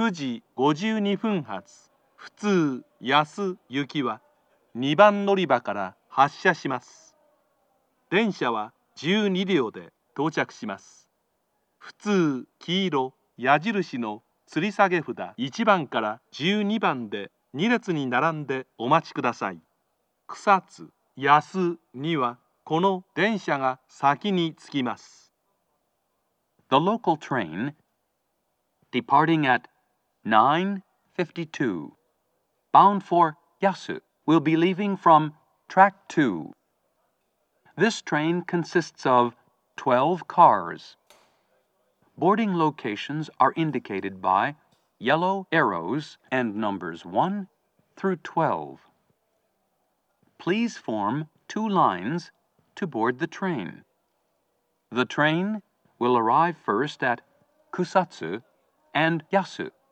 9時52分発普通安行きは2番乗り場から発車します。電車は12両で到着します。普通黄色矢印の吊り下げ札1番から12番で2列に並んでお待ちください。草津、安にはこの電車が先に着きます。 The local train, departing at 9:52, bound for Yasu, will be leaving from track 2. This train consists of 12 cars. Boarding locations are indicated by yellow arrows and numbers 1 through 12. Please form 2 lines to board the train. The train will arrive first at Kusatsu and Yasu